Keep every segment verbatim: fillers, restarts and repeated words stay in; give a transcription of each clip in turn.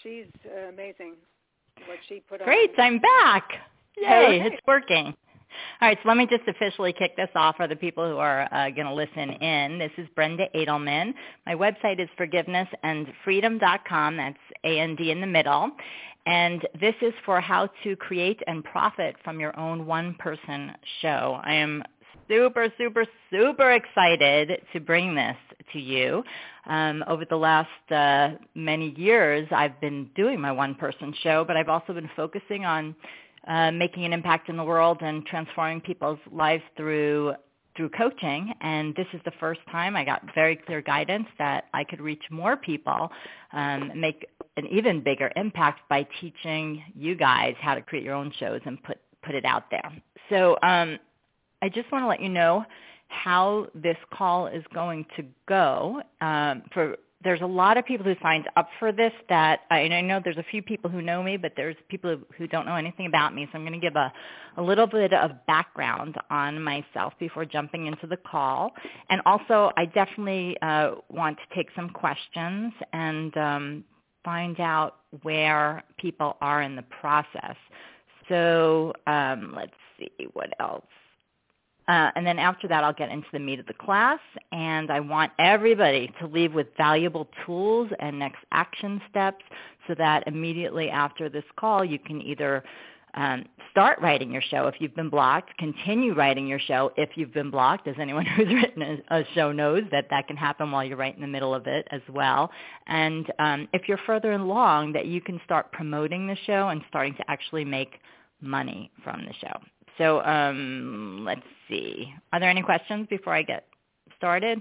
she's uh, amazing. What she put Great, on. I'm back. Yay, Right. it's working. All right, so let me just officially kick this off for the people who are uh, going to listen in. This is Brenda Edelman. My website is forgiveness and freedom dot com. That's A N D in the middle. And this is for how to create and profit from your own one-person show. I am super, super, super excited to bring this to you. Um, over the last uh, many years, I've been doing my one-person show, but I've also been focusing on uh, making an impact in the world and transforming people's lives through through coaching. And this is the first time I got very clear guidance that I could reach more people, um, make an even bigger impact by teaching you guys how to create your own shows and put, put it out there. So um, I just want to let you know how this call is going to go. Um, for There's a lot of people who signed up for this that, and I know there's a few people who know me, but there's people who don't know anything about me. So I'm going to give a, a little bit of background on myself before jumping into the call. And also, I definitely uh, want to take some questions and um, find out where people are in the process. So um, let's see, what else? Uh, and then after that, I'll get into the meat of the class, and I want everybody to leave with valuable tools and next action steps so that immediately after this call, you can either um, start writing your show if you've been blocked, continue writing your show if you've been blocked, as anyone who's written a, a show knows that that can happen while you're right in the middle of it as well. And um, if you're further along, that you can start promoting the show and starting to actually make money from the show. So um, let's see. Are there any questions before I get started?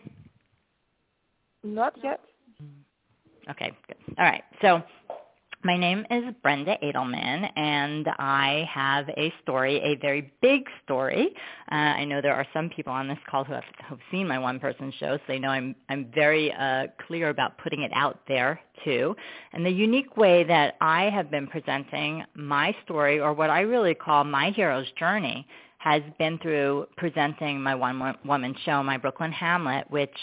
Not yet. Okay, good. All right. So my name is Brenda Edelman, and I have a story, a very big story. Uh, I know there are some people on this call who have, have seen my one-person show, so they know I'm, I'm very uh, clear about putting it out there, too. And the unique way that I have been presenting my story, or what I really call my hero's journey, has been through presenting my one-woman show, my Brooklyn Hamlet, which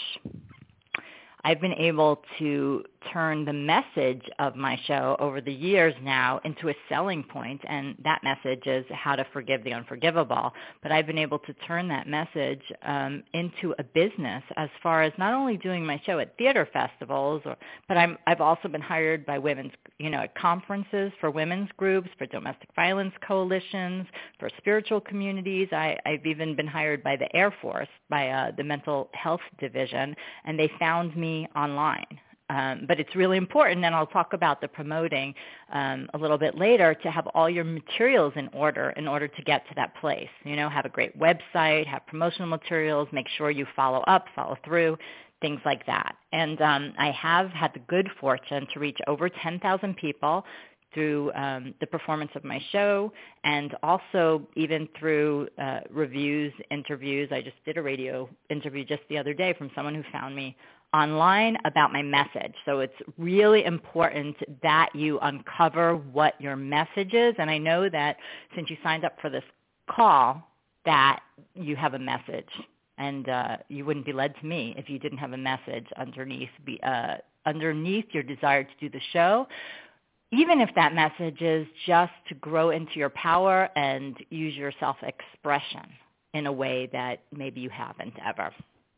I've been able to turn the message of my show over the years now into a selling point, and that message is how to forgive the unforgivable. But I've been able to turn that message um, into a business as far as not only doing my show at theater festivals, or, but I'm, I've also been hired by women's, you know, at conferences for women's groups, for domestic violence coalitions, for spiritual communities. I, I've even been hired by the Air Force, by uh, the Mental Health Division, and they found me online. Um, but it's really important, and I'll talk about the promoting um, a little bit later, to have all your materials in order in order to get to that place. You know, have a great website, have promotional materials, make sure you follow up, follow through, things like that. And um, I have had the good fortune to reach over ten thousand people through um, the performance of my show, and also even through uh, reviews, interviews. I just did a radio interview just the other day from someone who found me online about my message. So it's really important that you uncover what your message is. And I know that since you signed up for this call, that you have a message. And uh, you wouldn't be led to me if you didn't have a message underneath, be, uh, underneath your desire to do the show, even if that message is just to grow into your power and use your self-expression in a way that maybe you haven't ever.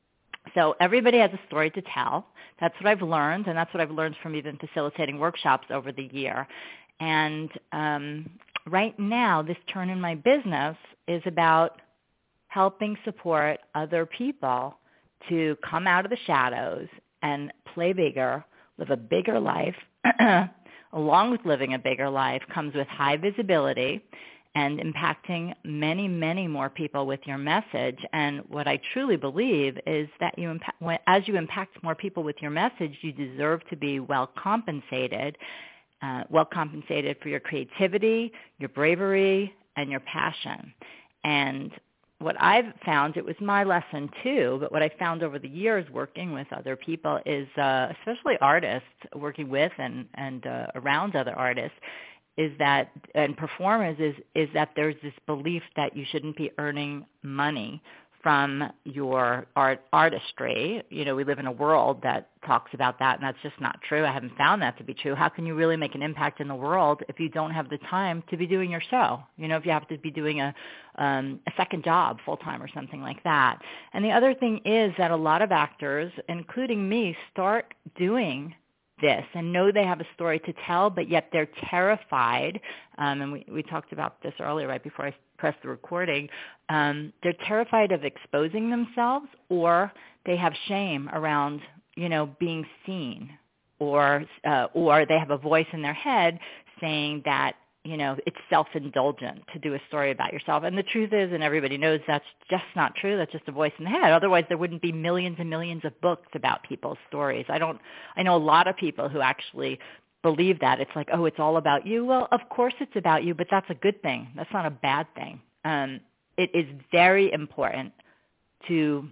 So everybody has a story to tell. That's what I've learned, and that's what I've learned from even facilitating workshops over the year. And um, right now, this turn in my business is about helping support other people to come out of the shadows and play bigger, live a bigger life. Along with living a bigger life comes with high visibility and impacting many, many more people with your message. And what I truly believe is that you impact, as you impact more people with your message, you deserve to be well compensated, uh, well compensated for your creativity, your bravery, and your passion. And what I've found, it was my lesson too, but what I found over the years working with other people is, uh, especially artists, working with and, and uh, around other artists, is that, and performers, is, is that there's this belief that you shouldn't be earning money from your art artistry. You know, we live in a world that talks about that, and that's just not true. I haven't found that to be true. How can you really make an impact in the world if you don't have the time to be doing your show? You know, if you have to be doing a, um, a second job full-time or something like that. And the other thing is that a lot of actors, including me, start doing this and know they have a story to tell, but yet they're terrified. Um, and we, we talked about this earlier, right before I pressed the recording. Um, they're terrified of exposing themselves, or they have shame around, you know, being seen, or uh, or they have a voice in their head saying that, you know, it's self-indulgent to do a story about yourself. And the truth is, and everybody knows, that's just not true. That's just a voice in the head. Otherwise, there wouldn't be millions and millions of books about people's stories. I don't, I know a lot of people who actually believe that. It's like, oh, it's all about you. Well, of course it's about you, but that's a good thing. That's not a bad thing. Um, it is very important to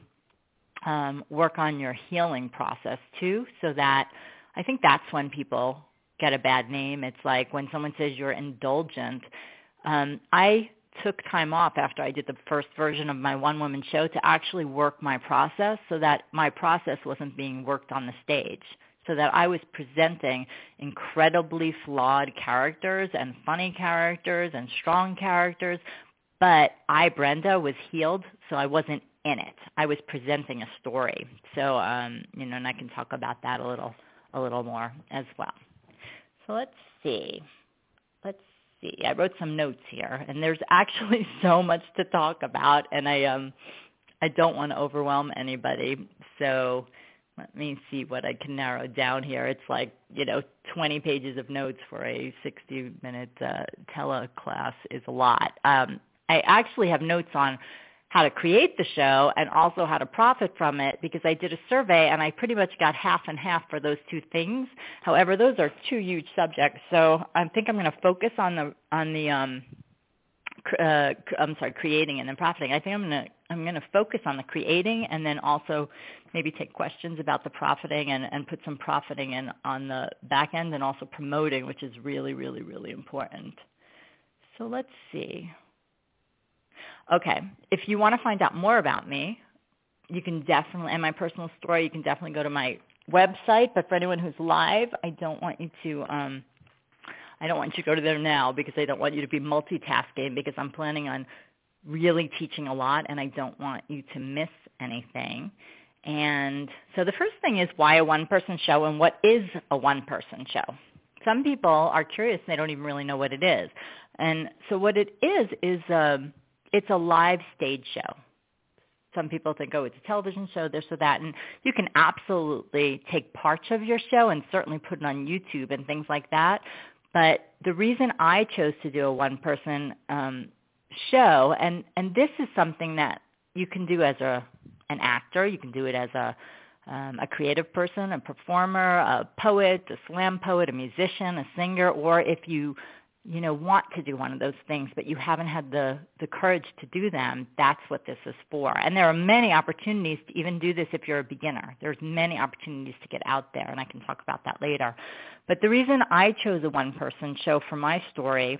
um, work on your healing process too, so that I think that's when people get a bad name. It's like when someone says you're indulgent. Um, I took time off after I did the first version of my one-woman show to actually work my process, so that my process wasn't being worked on the stage, so that I was presenting incredibly flawed characters and funny characters and strong characters, but I, Brenda, was healed, so I wasn't in it. I was presenting a story. So, um, you know, and I can talk about that a little, a little more as well. So let's see. Let's see. I wrote some notes here, and there's actually so much to talk about, and I um I don't want to overwhelm anybody. So let me see what I can narrow down here. It's like, you know, twenty pages of notes for a sixty-minute uh, tele class is a lot. Um, I actually have notes on how to create the show and also how to profit from it, because I did a survey and I pretty much got half and half for those two things. However, those are two huge subjects, so I think I'm going to focus on the on the um, uh, I'm sorry, creating and then profiting. I think I'm going to I'm going to focus on the creating, and then also maybe take questions about the profiting, and, and put some profiting in on the back end, and also promoting, which is really, really, really important. So let's see. Okay, if you want to find out more about me, you can definitely, and my personal story, you can definitely go to my website. But for anyone who's live, I don't want you to, um, I don't want you to go to there now, because I don't want you to be multitasking, because I'm planning on really teaching a lot, and I don't want you to miss anything. And so the first thing is, why a one-person show, and what is a one-person show? Some people are curious, and they don't even really know what it is. And so what it is is um, it's a live stage show. Some people think, oh, it's a television show, this or that. And you can absolutely take parts of your show and certainly put it on YouTube and things like that. But the reason I chose to do a one-person um, show, and, and this is something that you can do as a an actor, you can do it as a um, a creative person, a performer, a poet, a slam poet, a musician, a singer, or if you you know, want to do one of those things, but you haven't had the, the courage to do them, that's what this is for. And there are many opportunities to even do this if you're a beginner. There's many opportunities to get out there, and I can talk about that later. But the reason I chose a one-person show for my story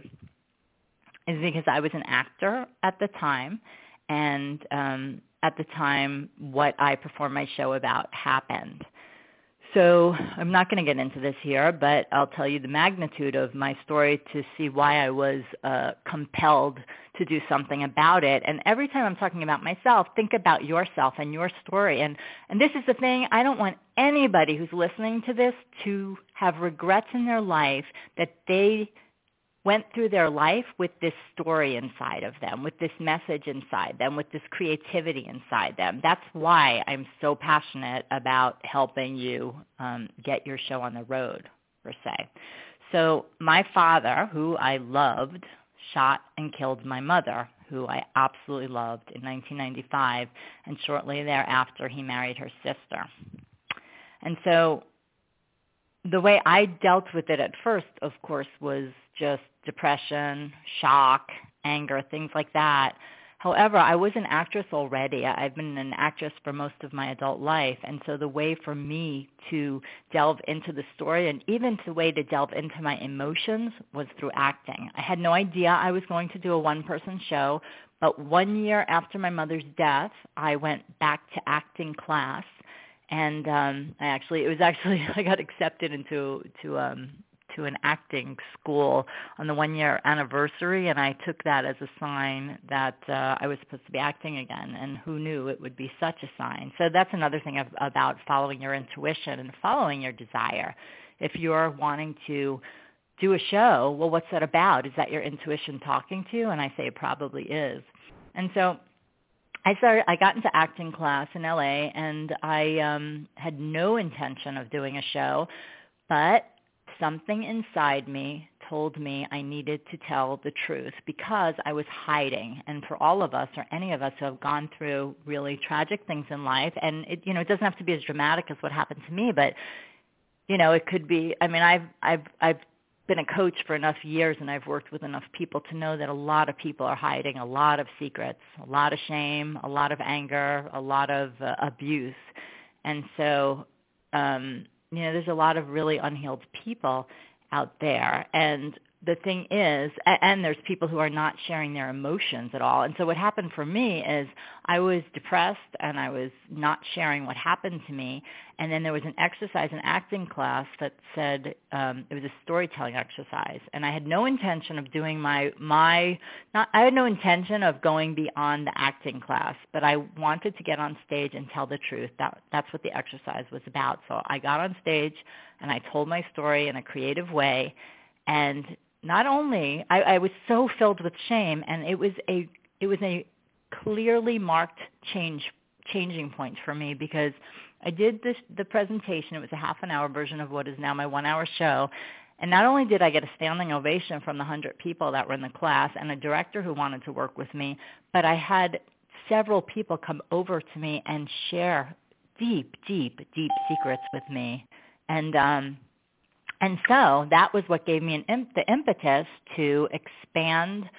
is because I was an actor at the time, and um, at the time what I performed my show about happened. So I'm not going to get into this here, but I'll tell you the magnitude of my story to see why I was uh, compelled to do something about it. And every time I'm talking about myself, think about yourself and your story. And, and this is the thing, I don't want anybody who's listening to this to have regrets in their life that they went through their life with this story inside of them, with this message inside them, with this creativity inside them. That's why I'm so passionate about helping you um, get your show on the road, per se. So my father, who I loved, shot and killed my mother, who I absolutely loved, in nineteen ninety-five, and shortly thereafter he married her sister. And so the way I dealt with it at first, of course, was just depression, shock, anger, things like that. However, I was an actress already. I've been an actress for most of my adult life. And so the way for me to delve into the story and even the way to delve into my emotions was through acting. I had no idea I was going to do a one-person show, but one year after my mother's death, I went back to acting class. And um, I actually, it was actually, I got accepted into to um, to an acting school on the one-year anniversary, and I took that as a sign that uh, I was supposed to be acting again, and who knew it would be such a sign. So that's another thing of, about following your intuition and following your desire. If you're wanting to do a show, well, what's that about? Is that your intuition talking to you? And I say it probably is. And so I started. I got into acting class in L A, and I um, had no intention of doing a show, but something inside me told me I needed to tell the truth because I was hiding. And for all of us, or any of us who have gone through really tragic things in life, and it, you know, it doesn't have to be as dramatic as what happened to me, but you know, it could be. I mean, I've I've I've been a coach for enough years, and I've worked with enough people to know that a lot of people are hiding a lot of secrets, a lot of shame, a lot of anger, a lot of uh, abuse. And so, um, you know, there's a lot of really unhealed people out there. And the thing is, and there's people who are not sharing their emotions at all. And so what happened for me is I was depressed and I was not sharing what happened to me. And then there was an exercise in acting class that said, um, it was a storytelling exercise. And I had no intention of doing my, my, not, I had no intention of going beyond the acting class, but I wanted to get on stage and tell the truth. That, that's what the exercise was about. So I got on stage and I told my story in a creative way. And not only, I, I was so filled with shame, and it was a it was a clearly marked change changing point for me because I did this the presentation. It was a half an hour version of what is now my one hour show, and not only did I get a standing ovation from the hundred people that were in the class and a director who wanted to work with me, but I had several people come over to me and share deep, deep, deep secrets with me, and um, And so that was what gave me an imp- the impetus to expand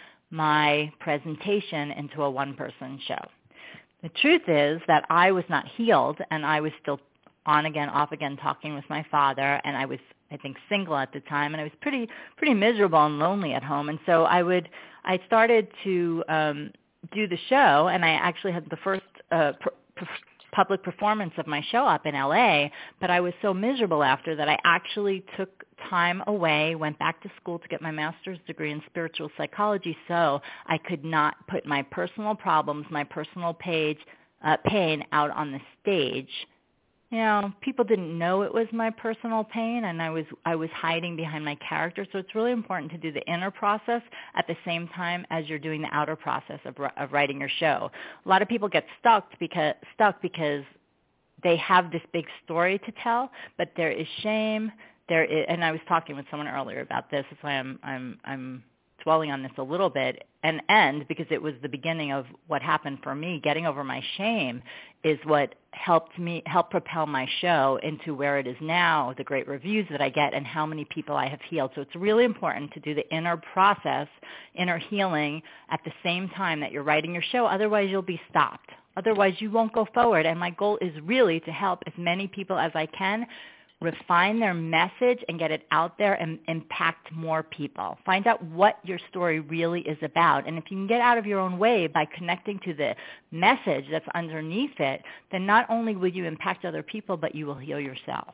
my presentation into a one-person show. The truth is that I was not healed, and I was still on again, off again, talking with my father, and I was, I think, single at the time, and I was pretty, pretty miserable and lonely at home. And so I would, I started to um, do the show, and I actually had the first uh, pr- pr- public performance of my show up in L A, but I was so miserable after that I actually took time away, went back to school to get my master's degree in spiritual psychology so I could not put my personal problems, my personal page, uh, pain out on the stage. You know, people didn't know it was my personal pain, and I was I was hiding behind my character. So it's really important to do the inner process at the same time as you're doing the outer process of, of writing your show. A lot of people get stuck because stuck because they have this big story to tell, but there is shame. There is, and I was talking with someone earlier about this. That's why I'm I'm I'm dwelling on this a little bit, and end because it was the beginning of what happened for me. Getting over my shame is what helped me help propel my show into where it is now, the great reviews that I get and how many people I have healed. So it's really important to do the inner process, inner healing at the same time that you're writing your show. Otherwise, you'll be stopped. Otherwise, you won't go forward. And my goal is really to help as many people as I can refine their message and get it out there and impact more people. Find out what your story really is about. And if you can get out of your own way by connecting to the message that's underneath it, then not only will you impact other people, but you will heal yourself.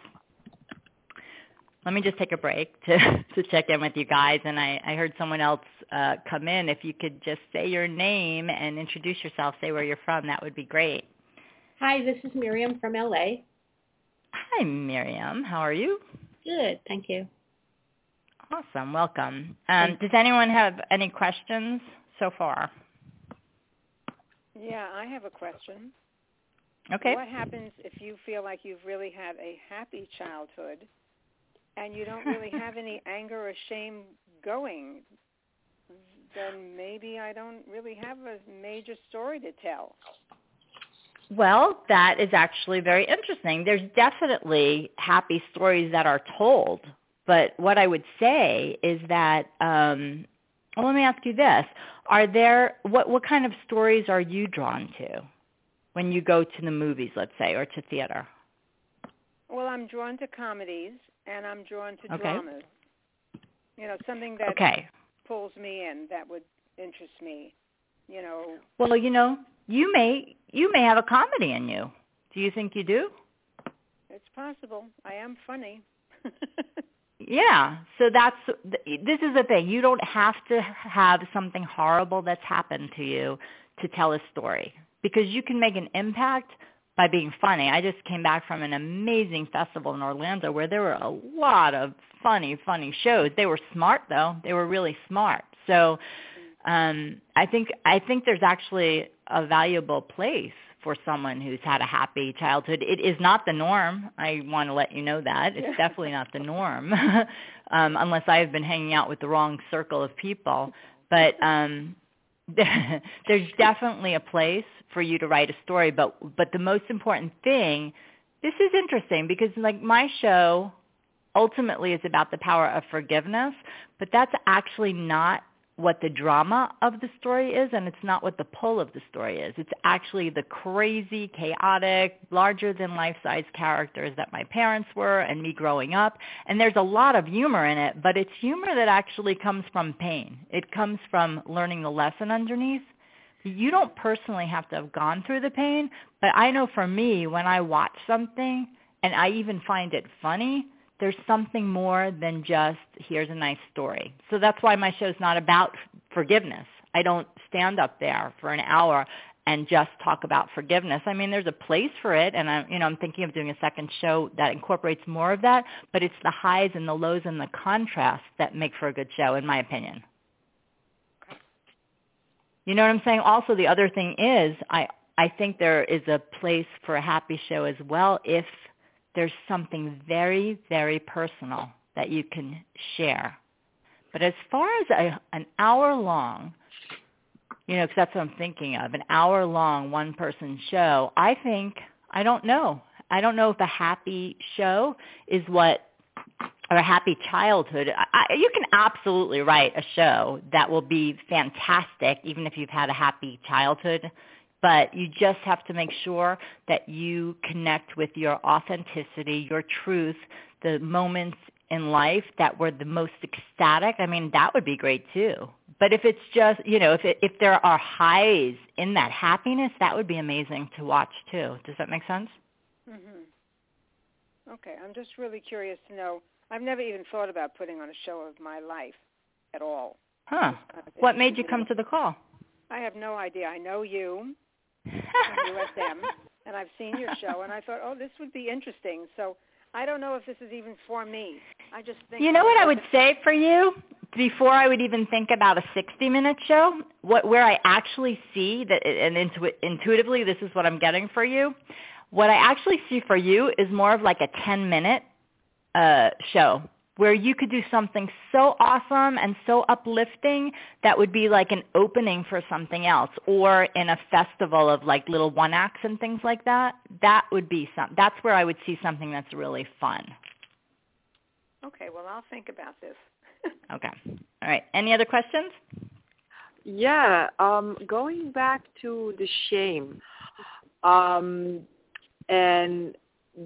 Let me just take a break to, to check in with you guys. And I, I heard someone else uh, come in. If you could just say your name and introduce yourself, say where you're from, that would be great. Hi, this is Miriam from L A. Hi, Miriam. How are you? Good, thank you. Awesome. Welcome. Um, does anyone have any questions so far? Yeah, I have a question. Okay. What happens if you feel like you've really had a happy childhood and you don't really have any anger or shame going? Then maybe I don't really have a major story to tell. Well, that is actually very interesting. There's definitely happy stories that are told, but what I would say is that um, Well, let me ask you this. Are there, what, what kind of stories are you drawn to when you go to the movies, let's say, or to theater? Well, I'm drawn to comedies, and I'm drawn to Okay. dramas. You know, something that Okay. pulls me in, that would interest me, you know. Well, you know, you may you may have a comedy in you. Do you think you do? It's possible. I am funny. Yeah. So that's this is the thing. You don't have to have something horrible that's happened to you to tell a story, because you can make an impact by being funny. I just came back from an amazing festival in Orlando where there were a lot of funny, funny shows. They were smart though. They were really smart. So um, I think I think there's actually a valuable place for someone who's had a happy childhood. It is not the norm. I want to let you know that. It's definitely not the norm, um, unless I have been hanging out with the wrong circle of people. But um, there's definitely a place for you to write a story. But but the most important thing, this is interesting because like my show ultimately is about the power of forgiveness, but that's actually not what the drama of the story is, and it's not what the pull of the story is. It's actually the crazy, chaotic, larger-than-life-size characters that my parents were and me growing up. And there's a lot of humor in it, but it's humor that actually comes from pain. It comes from learning the lesson underneath. You don't personally have to have gone through the pain, but I know for me, when I watch something, and I even find it funny, there's something more than just, here's a nice story. So that's why my show's not about forgiveness. I don't stand up there for an hour and just talk about forgiveness. I mean, there's a place for it, and I'm, you know, I'm thinking of doing a second show that incorporates more of that, but it's the highs and the lows and the contrasts that make for a good show, in my opinion. You know what I'm saying? Also, the other thing is, I, I think there is a place for a happy show as well if there's something very, very personal that you can share. But as far as a, an hour long, you know, because that's what I'm thinking of, an hour long one-person show, I think, I don't know. I don't know if a happy show is what, or a happy childhood. I, you can absolutely write a show that will be fantastic, even if you've had a happy childhood. But you just have to make sure that you connect with your authenticity, your truth, the moments in life that were the most ecstatic. I mean, that would be great too. But if it's just, you know, if it, if there are highs in that happiness, that would be amazing to watch too. Does that make sense? Mm-hmm. Okay. I'm just really curious to know. I've never even thought about putting on a show of my life at all. Huh. Kind of what made you come to the call? I have no idea. I know you. From U S M, and I've seen your show, and I thought, oh, this would be interesting. So I don't know if this is even for me. I just think... You know what I would say for you, before I would even think about a sixty-minute show, what where I actually see, that, and intu- intuitively this is what I'm getting for you, what I actually see for you is more of like a ten-minute uh, show, where you could do something so awesome and so uplifting that would be like an opening for something else, or in a festival of like little one acts and things like that. That would be some. That's where I would see something that's really fun. Okay, well, I'll think about this. Okay. All right. Any other questions? Yeah. Um, going back to the shame, um, and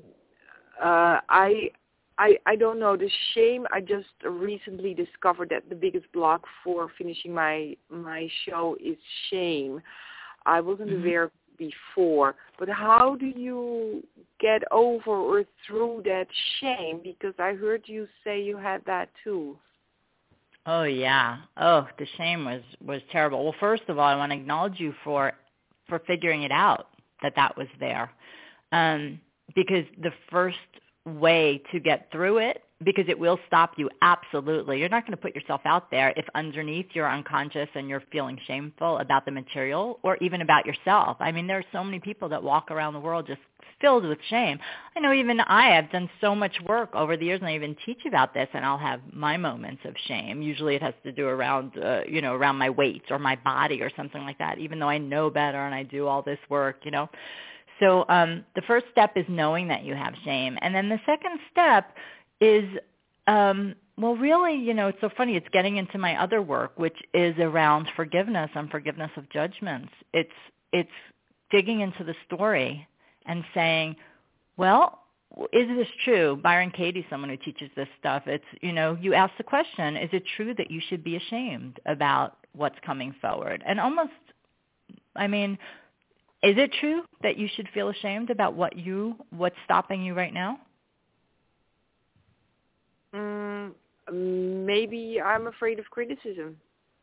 uh, I. I, I don't know, the shame, I just recently discovered that the biggest block for finishing my my show is shame. I wasn't Mm-hmm. aware before, but how do you get over or through that shame? Because I heard you say you had that too. Oh, yeah. Oh, the shame was, was terrible. Well, first of all, I want to acknowledge you for for figuring it out, that that was there. Um, because the first way to get through it, because it will stop you, absolutely. You're not going to put yourself out there if underneath you're unconscious and you're feeling shameful about the material or even about yourself. I mean, there are so many people that walk around the world just filled with shame. I know even I have done so much work over the years, and I even teach about this, and I'll have my moments of shame. Usually it has to do around, uh, you know, around my weight or my body or something like that, even though I know better and I do all this work, you know. So um, the first step is knowing that you have shame. And then the second step is Um, well, really, you know, it's so funny. It's getting into my other work, which is around forgiveness and forgiveness of judgments. It's it's digging into the story and saying, well, is this true? Byron Katie's someone who teaches this stuff. It's, you know, you ask the question, is it true that you should be ashamed about what's coming forward? And almost, I mean, is it true that you should feel ashamed about what you, what's stopping you right now? Mm, maybe I'm afraid of criticism.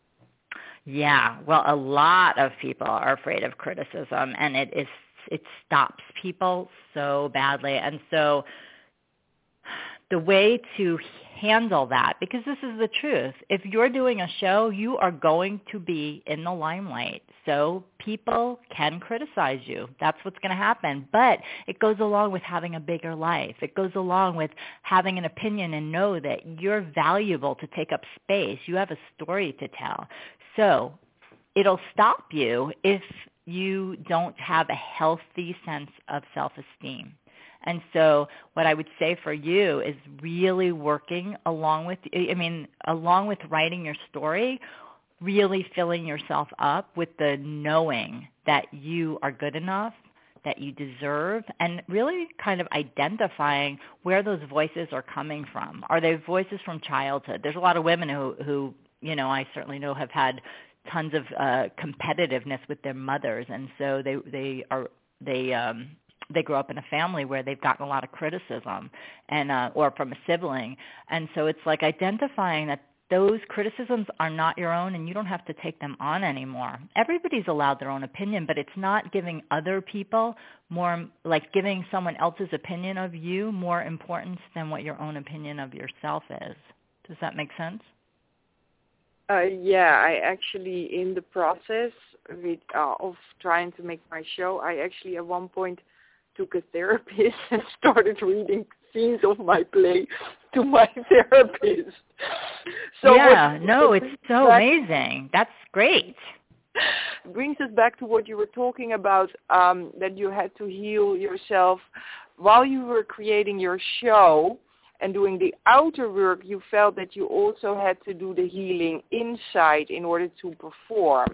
Yeah, well, a lot of people are afraid of criticism, and it is it stops people so badly. And so the way to handle that, because this is the truth, if you're doing a show, you are going to be in the limelight. So people can criticize you. That's what's going to happen. But it goes along with having a bigger life. It goes along with having an opinion and know that you're valuable to take up space. You have a story to tell. So it'll stop you if you don't have a healthy sense of self-esteem. And so what I would say for you is really working along with, I mean, along with writing your story, really filling yourself up with the knowing that you are good enough, that you deserve, and really kind of identifying where those voices are coming from. Are they voices from childhood? There's a lot of women who, who you know, I certainly know have had tons of uh, competitiveness with their mothers, and so they they are they um, they grow up in a family where they've gotten a lot of criticism, and uh, or from a sibling, and so it's like identifying that those criticisms are not your own, and you don't have to take them on anymore. Everybody's allowed their own opinion, but it's not giving other people more, like giving someone else's opinion of you more importance than what your own opinion of yourself is. Does that make sense? Uh, yeah, I actually, in the process with, uh, of trying to make my show, I actually at one point took a therapist and started reading scenes of my play to my therapist. So yeah, what, no, it it's so back, amazing. That's great. Brings us back to what you were talking about, um, that you had to heal yourself while you were creating your show. And doing the outer work, you felt that you also had to do the healing inside in order to perform.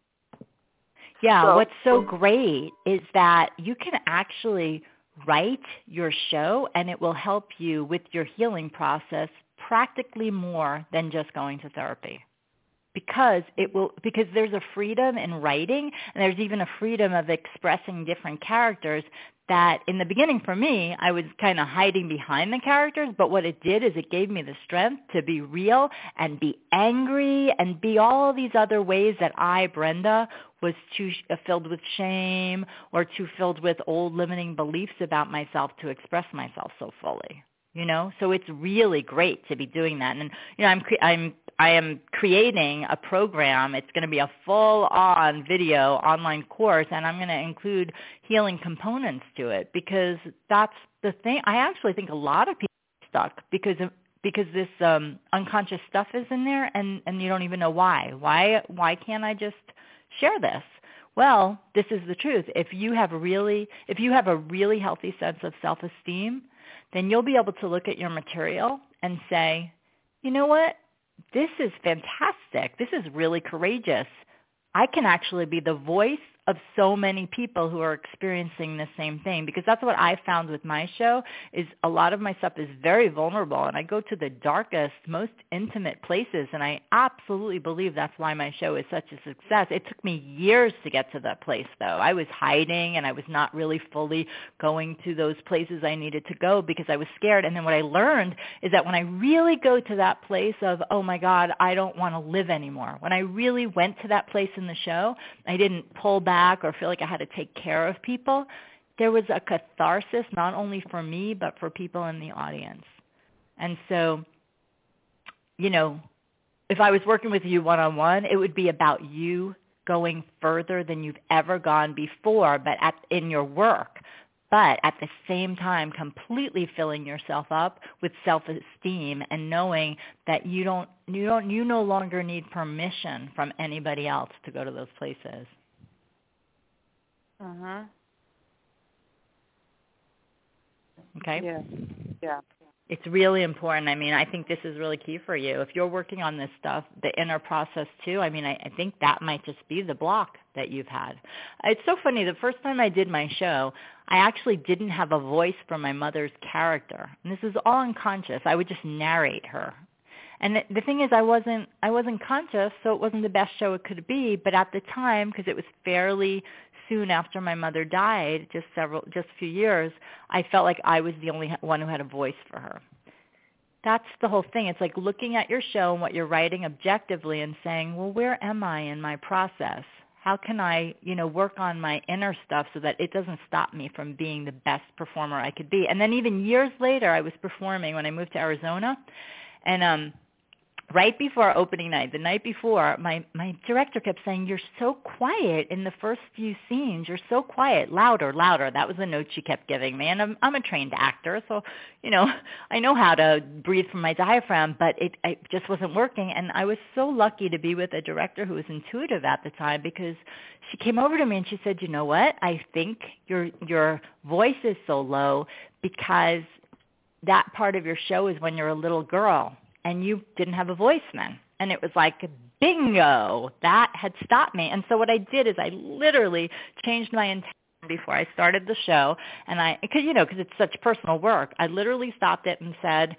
Yeah, so, what's so great is that you can actually write your show, and it will help you with your healing process practically more than just going to therapy. Because it will, because there's a freedom in writing, and there's even a freedom of expressing different characters that in the beginning for me, I was kind of hiding behind the characters, but what it did is it gave me the strength to be real and be angry and be all these other ways that I, Brenda, was too filled with shame or too filled with old limiting beliefs about myself to express myself so fully. You know, so it's really great to be doing that. And you know, I'm cre- I'm I am creating a program. It's going to be a full-on video online course, and I'm going to include healing components to it because that's the thing. I actually think a lot of people are stuck because of, because this um, unconscious stuff is in there, and and you don't even know why. Why why can't I just share this? Well, this is the truth. If you have really if you have a really healthy sense of self-esteem, then you'll be able to look at your material and say, you know what? This is fantastic. This is really courageous. I can actually be the voice of so many people who are experiencing the same thing, because that's what I found with my show is a lot of my stuff is very vulnerable, and I go to the darkest, most intimate places, and I absolutely believe that's why my show is such a success. It took me years to get to that place, though. I was hiding, and I was not really fully going to those places I needed to go because I was scared, and then what I learned is that when I really go to that place of, oh my God, I don't want to live anymore, when I really went to that place in the show, I didn't pull back or feel like I had to take care of people. There was a catharsis not only for me but for people in the audience. And so, you know, if I was working with you one-on-one, it would be about you going further than you've ever gone before, but at, in your work. But at the same time, completely filling yourself up with self-esteem and knowing that you don't, you don't, you no longer need permission from anybody else to go to those places. Uh-huh. Okay. Yeah. Yeah. It's really important. I mean, I think this is really key for you. If you're working on this stuff, the inner process too, I mean, I, I think that might just be the block that you've had. It's so funny. The first time I did my show, I actually didn't have a voice for my mother's character. And this is all unconscious. I would just narrate her. And the, the thing is, I wasn't I wasn't conscious, so it wasn't the best show it could be. But at the time, because it was fairly soon after my mother died, just several, just a few years, I felt like I was the only one who had a voice for her. That's the whole thing. It's like looking at your show and what you're writing objectively and saying, well, where am I in my process? How can I, you know, work on my inner stuff so that it doesn't stop me from being the best performer I could be? And then even years later, I was performing when I moved to Arizona, and um, right before opening night, the night before, my, my director kept saying, you're so quiet in the first few scenes. You're so quiet, louder, louder. That was the note she kept giving me. And I'm, I'm a trained actor, so, you know, I know how to breathe from my diaphragm, but it, it just wasn't working. And I was so lucky to be with a director who was intuitive at the time, because she came over to me and she said, you know what, I think your your voice is so low because that part of your show is when you're a little girl. And you didn't have a voice then. And it was like, bingo, that had stopped me. And so what I did is I literally changed my intention before I started the show. And I, because, you know, because it's such personal work, I literally stopped it and said,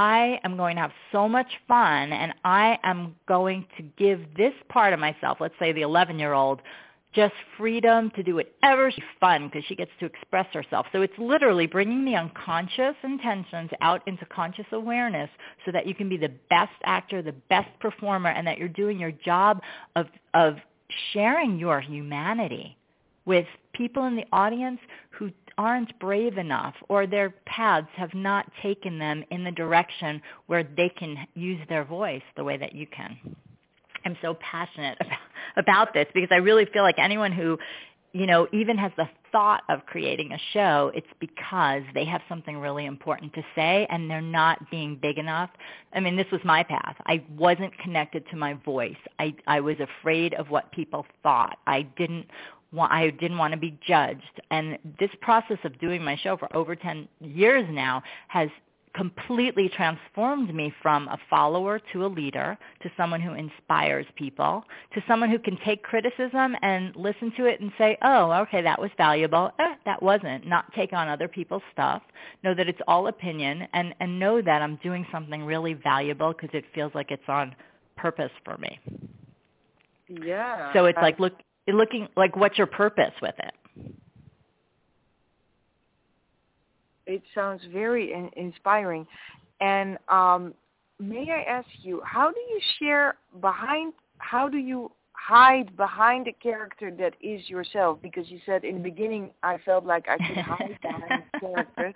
I am going to have so much fun, and I am going to give this part of myself, let's say the eleven-year-old, just freedom to do whatever she's fun, because she gets to express herself. So it's literally bringing the unconscious intentions out into conscious awareness so that you can be the best actor, the best performer, and that you're doing your job of of sharing your humanity with people in the audience who aren't brave enough, or their paths have not taken them in the direction where they can use their voice the way that you can. I'm so passionate about, about this because I really feel like anyone who, you know, even has the thought of creating a show, it's because they have something really important to say and they're not being big enough. I mean, this was my path. I wasn't connected to my voice. I, I was afraid of what people thought. I didn't want, I didn't want to be judged. And this process of doing my show for over ten years now has completely transformed me from a follower to a leader, to someone who inspires people, to someone who can take criticism and listen to it and say, oh, okay, that was valuable. Eh, that wasn't. Not take on other people's stuff. Know that it's all opinion, and, and know that I'm doing something really valuable because it feels like it's on purpose for me. Yeah. So it's like look, looking like, what's your purpose with it? It sounds very in- inspiring. And um, may I ask you, how do you share behind, how do you hide behind a character that is yourself? Because you said in the beginning, I felt like I could hide behind characters.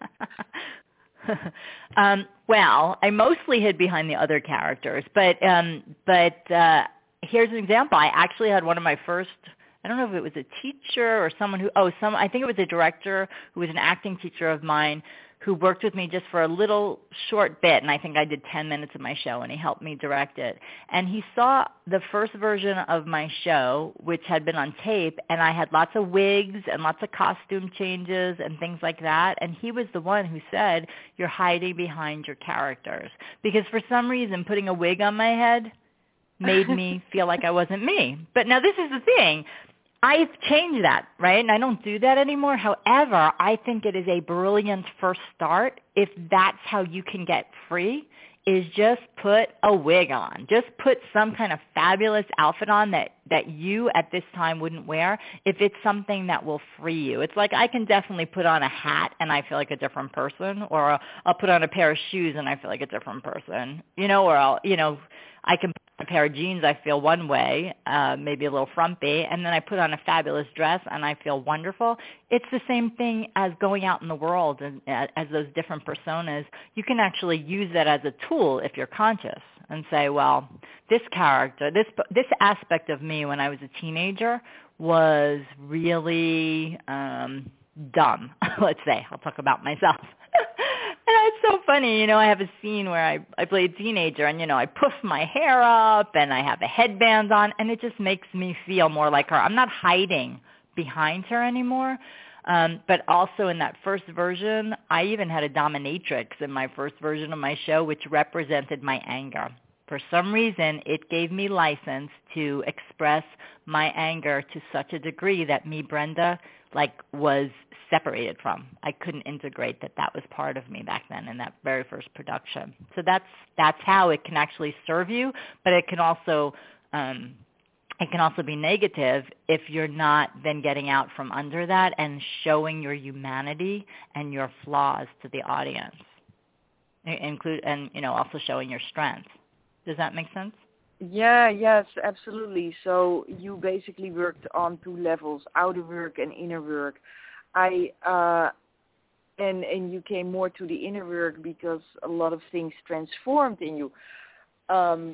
um, well, I mostly hid behind the other characters. But, um, but uh, here's an example. I actually had one of my first, I don't know if it was a teacher or someone who, oh, some, I think it was a director who was an acting teacher of mine who worked with me just for a little short bit, and I think I did ten minutes of my show, and he helped me direct it. And he saw the first version of my show, which had been on tape, and I had lots of wigs and lots of costume changes and things like that, and he was the one who said, you're hiding behind your characters. Because for some reason, putting a wig on my head made me feel like I wasn't me. But now this is the thing. I've changed that, right? And I don't do that anymore. However, I think it is a brilliant first start if that's how you can get free, is just put a wig on. Just put some kind of fabulous outfit on that, that you at this time wouldn't wear if it's something that will free you. It's like I can definitely put on a hat and I feel like a different person, or I'll put on a pair of shoes and I feel like a different person, you know, or I'll, you know, I can put on a pair of jeans, I feel one way, uh, maybe a little frumpy, and then I put on a fabulous dress and I feel wonderful. It's the same thing as going out in the world and uh, as those different personas. You can actually use that as a tool if you're conscious and say, well, this character, this this aspect of me when I was a teenager was really um, dumb, let's say. I'll talk about myself. And it's so funny, you know, I have a scene where I, I play a teenager and, you know, I puff my hair up and I have a headband on, and it just makes me feel more like her. I'm not hiding behind her anymore. Um, but also in that first version, I even had a dominatrix in my first version of my show, which represented my anger. For some reason, it gave me license to express my anger to such a degree that me, Brenda, like was separated from. I couldn't integrate that that was part of me back then in that very first production. So that's that's how it can actually serve you, but it can also um, it can also be negative if you're not then getting out from under that and showing your humanity and your flaws to the audience, include and you know also showing your strengths. Does that make sense? Yeah, yes, absolutely. So you basically worked on two levels, outer work and inner work. I uh, and and you came more to the inner work because a lot of things transformed in you. Um,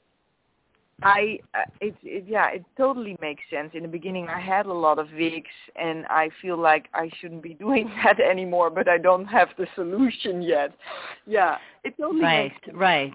I uh, it, it yeah, it totally makes sense. In the beginning, I had a lot of wigs, and I feel like I shouldn't be doing that anymore. But I don't have the solution yet. Yeah, it totally right, makes sense. Right, right.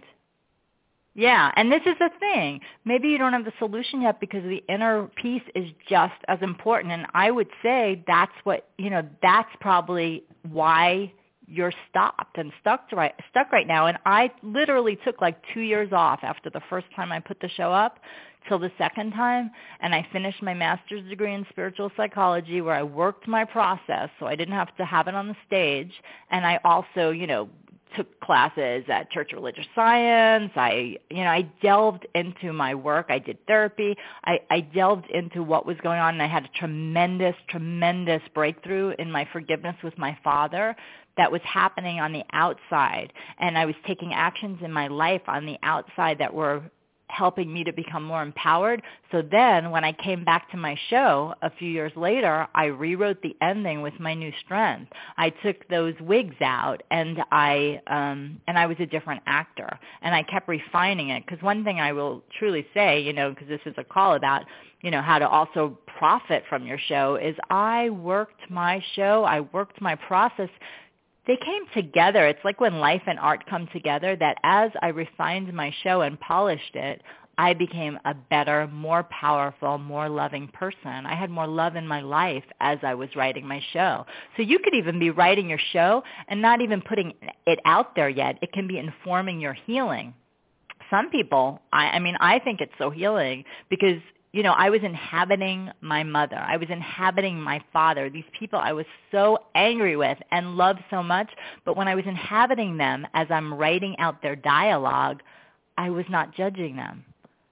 Yeah, and this is the thing. Maybe you don't have the solution yet because the inner piece is just as important. And I would say that's what, you know, that's probably why you're stopped and stuck right, stuck right now. And I literally took like two years off after the first time I put the show up till the second time. And I finished my master's degree in spiritual psychology where I worked my process so I didn't have to have it on the stage. And I also, you know, took classes at Church of Religious Science. I, you know, I delved into my work. I did therapy. I, I delved into what was going on, and I had a tremendous, tremendous breakthrough in my forgiveness with my father that was happening on the outside. And I was taking actions in my life on the outside that were helping me to become more empowered. So then when I came back to my show a few years later, I rewrote the ending with my new strength. I took those wigs out and I um and I was a different actor, and I kept refining it, because one thing I will truly say, you know, because this is a call about, you know, how to also profit from your show, is I worked my show, I worked my process. They came together. It's like when life and art come together, that as I refined my show and polished it, I became a better, more powerful, more loving person. I had more love in my life as I was writing my show. So you could even be writing your show and not even putting it out there yet. It can be informing your healing. Some people, I, I mean, I think it's so healing because, you know, I was inhabiting my mother. I was inhabiting my father, these people I was so angry with and loved so much. But when I was inhabiting them as I'm writing out their dialogue, I was not judging them.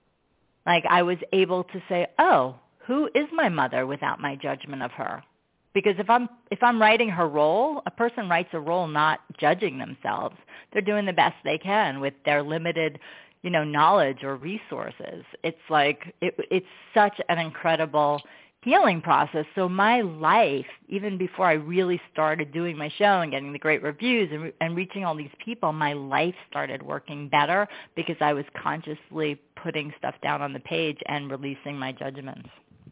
Like I was able to say, oh, who is my mother without my judgment of her? Because if I'm if I'm writing her role, a person writes a role not judging themselves. They're doing the best they can with their limited, you know, knowledge or resources. It's like, it, it's such an incredible healing process. So my life, even before I really started doing my show and getting the great reviews and, and reaching all these people, my life started working better because I was consciously putting stuff down on the page and releasing my judgments.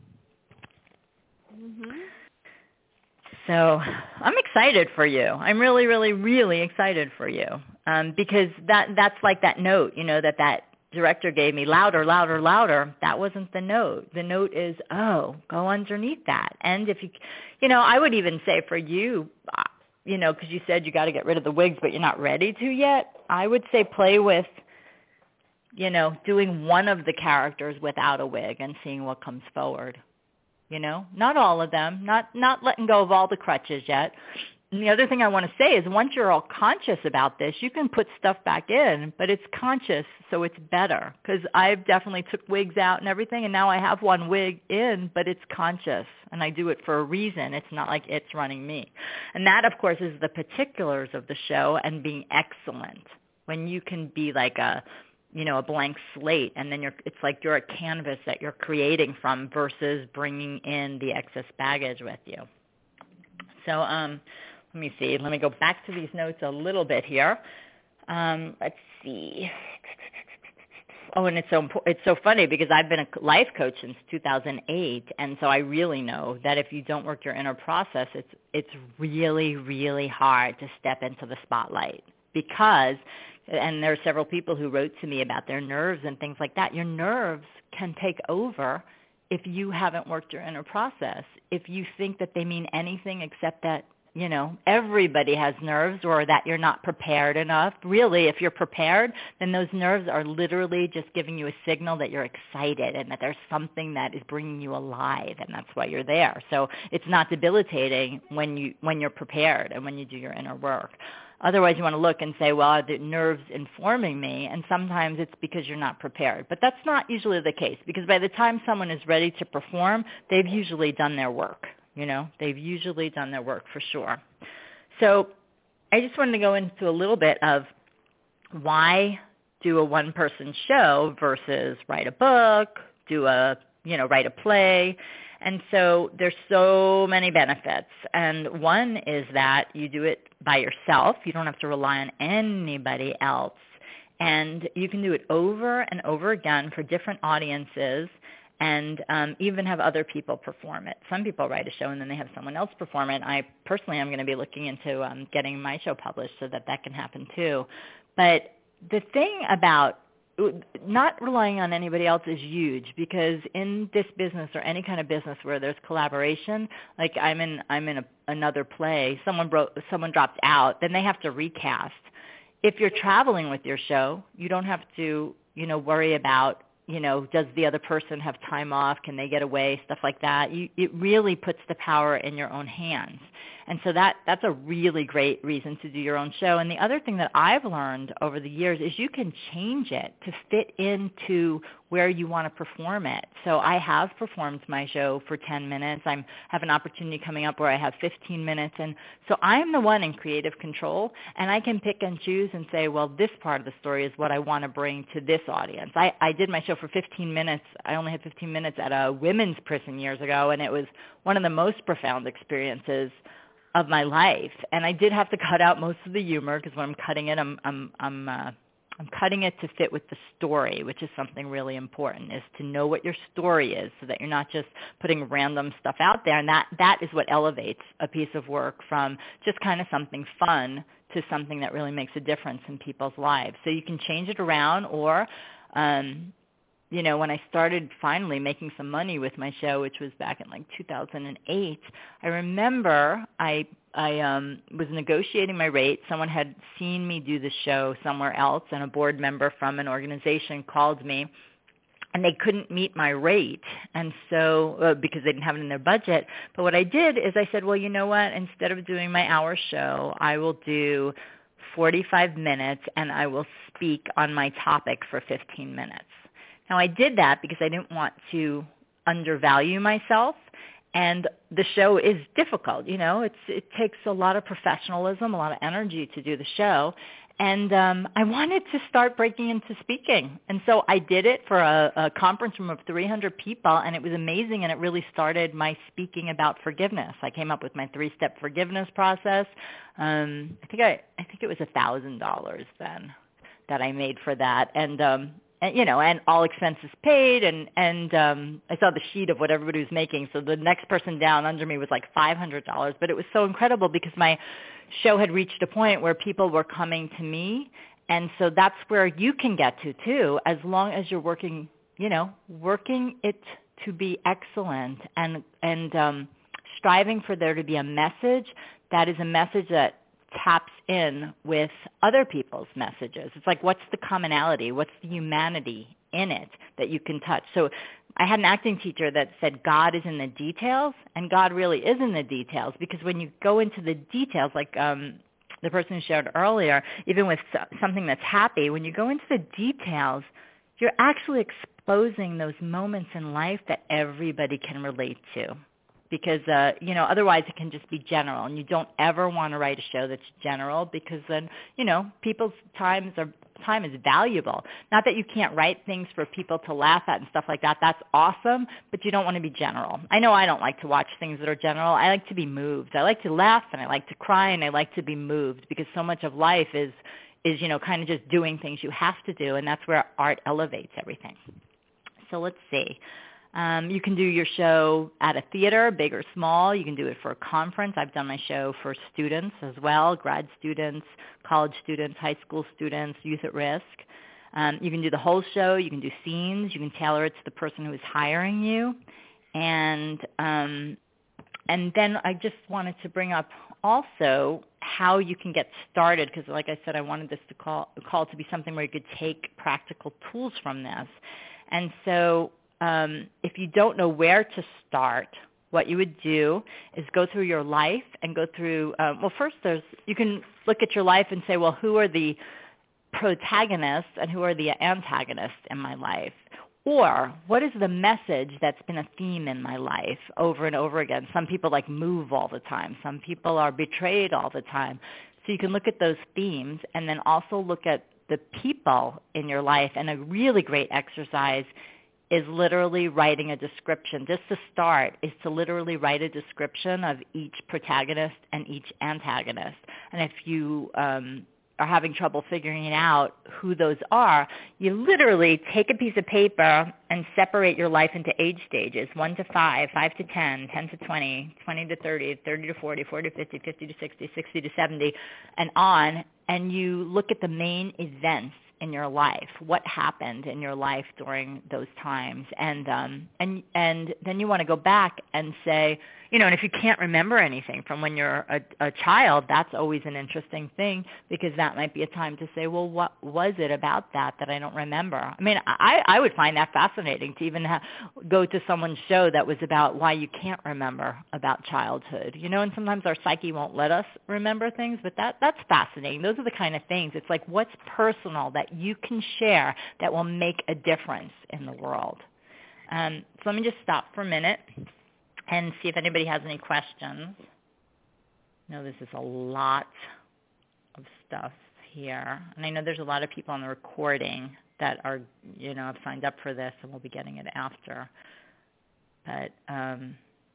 Mm-hmm. So I'm excited for you. I'm really, really, really excited for you um, because that that's like that note, you know, that that director gave me, louder, louder, louder. That wasn't the note. The note is, oh, go underneath that. And if you, you know, I would even say for you, you know, because you said you got to get rid of the wigs, but you're not ready to yet. I would say play with, you know, doing one of the characters without a wig and seeing what comes forward. You know, not all of them, not not letting go of all the crutches yet. And the other thing I want to say is once you're all conscious about this, you can put stuff back in, but it's conscious, so it's better. Because I've definitely took wigs out and everything, and now I have one wig in, but it's conscious, and I do it for a reason. It's not like it's running me. And that, of course, is the particulars of the show and being excellent. When you can be like a, you know, a blank slate, and then you're, it's like you're a canvas that you're creating from versus bringing in the excess baggage with you. So um, let me see. Let me go back to these notes a little bit here. Um, let's see. Oh, and it's so it's so funny because I've been a life coach since two thousand eight, and so I really know that if you don't work your inner process, it's it's really, really hard to step into the spotlight because, and there are several people who wrote to me about their nerves and things like that. Your nerves can take over if you haven't worked your inner process, if you think that they mean anything except that, you know, everybody has nerves or that you're not prepared enough. Really, if you're prepared, then those nerves are literally just giving you a signal that you're excited and that there's something that is bringing you alive, and that's why you're there. So it's not debilitating when you when you're prepared and when you do your inner work. Otherwise, you want to look and say, well, are the nerves informing me? And sometimes it's because you're not prepared. But that's not usually the case, because by the time someone is ready to perform, they've usually done their work. You know, they've usually done their work for sure. So I just wanted to go into a little bit of why do a one-person show versus write a book, do a, you know, write a play. And so there's so many benefits. And one is that you do it by yourself. You don't have to rely on anybody else. And you can do it over and over again for different audiences, and um, even have other people perform it. Some people write a show and then they have someone else perform it. I personally am going to be looking into um, getting my show published so that that can happen too. But the thing about not relying on anybody else is huge, because in this business or any kind of business where there's collaboration, like I'm in I'm in a, another play, someone broke, someone dropped out, then they have to recast. If you're traveling with your show, you don't have to, you know, worry about, you know, does the other person have time off? Can they get away? Stuff like that. You, it really puts the power in your own hands. And so that, that's a really great reason to do your own show. And the other thing that I've learned over the years is you can change it to fit into where you want to perform it. So I have performed my show for ten minutes. I have an opportunity coming up where I have fifteen minutes. And so I'm the one in creative control, and I can pick and choose and say, well, this part of the story is what I want to bring to this audience. I, I did my show for fifteen minutes. I only had fifteen minutes at a women's prison years ago, and it was one of the most profound experiences of my life. And I did have to cut out most of the humor, because when I'm cutting it, I'm I'm I'm uh, I'm cutting it to fit with the story, which is something really important, is to know what your story is, so that you're not just putting random stuff out there. And that that is what elevates a piece of work from just kind of something fun to something that really makes a difference in people's lives. So you can change it around, or um you know, when I started finally making some money with my show, which was back in like two thousand eight, I remember I I um, was negotiating my rate. Someone had seen me do the show somewhere else, and a board member from an organization called me, and they couldn't meet my rate, and so uh, because they didn't have it in their budget. But what I did is I said, well, you know what? Instead of doing my hour show, I will do forty-five minutes, and I will speak on my topic for fifteen minutes. Now, I did that because I didn't want to undervalue myself, and the show is difficult. You know, it's, it takes a lot of professionalism, a lot of energy to do the show, and um, I wanted to start breaking into speaking. And so I did it for a, a conference room of three hundred people, and it was amazing, and it really started my speaking about forgiveness. I came up with my three-step forgiveness process. Um, I think I, I think it was one thousand dollars then that I made for that, and um, And, you know, and all expenses paid, and, and um, I saw the sheet of what everybody was making. So the next person down under me was like five hundred dollars. But it was so incredible because my show had reached a point where people were coming to me. And so that's where you can get to, too, as long as you're working, you know, working it to be excellent, and, and um, striving for there to be a message that is a message that taps in with other people's messages. It's like, what's the commonality? What's the humanity in it that you can touch? So I had an acting teacher that said God is in the details, and God really is in the details, because when you go into the details, like um, the person who shared earlier, even with something that's happy, when you go into the details, you're actually exposing those moments in life that everybody can relate to. Because, uh, you know, otherwise it can just be general, and you don't ever want to write a show that's general, because then, you know, people's times are, time is valuable. Not that you can't write things for people to laugh at and stuff like that. That's awesome, but you don't want to be general. I know I don't like to watch things that are general. I like to be moved. I like to laugh, and I like to cry, and I like to be moved, because so much of life is, is you know, kind of just doing things you have to do, and that's where art elevates everything. So let's see. Um, you can do your show at a theater, big or small. You can do it for a conference. I've done my show for students as well, grad students, college students, high school students, youth at risk. Um, you can do the whole show. You can do scenes. You can tailor it to the person who is hiring you. And um, and then I just wanted to bring up also how you can get started, because like I said, I wanted this to call, call to be something where you could take practical tools from this. And so um, if you don't know where to start, what you would do is go through your life and go through, um, well, first there's, you can look at your life and say, well, who are the protagonists and who are the antagonists in my life? Or what is the message that's been a theme in my life over and over again? Some people like move all the time. Some people are betrayed all the time. So you can look at those themes and then also look at the people in your life. And a really great exercise is literally writing a description. Just to start is to literally write a description of each protagonist and each antagonist. And if you um, are having trouble figuring out who those are, you literally take a piece of paper and separate your life into age stages, one to five, five to ten, ten to twenty, twenty to thirty, thirty to forty, forty to fifty, fifty to sixty, sixty to seventy, and on, and you look at the main events in your life, what happened in your life during those times, and um, and and then you want to go back and say, you know, and if you can't remember anything from when you're a, a child, that's always an interesting thing, because that might be a time to say, well, what was it about that that I don't remember? I mean, I, I would find that fascinating to even ha- go to someone's show that was about why you can't remember about childhood, you know, and sometimes our psyche won't let us remember things, but that that's fascinating. Those are the kind of things. It's like, what's personal that you can share that will make a difference in the world? Um, so let me just stop for a minute and see if anybody has any questions. I know this is a lot of stuff here. And I know there's a lot of people on the recording that are, you know, have signed up for this and will be getting it after. But um,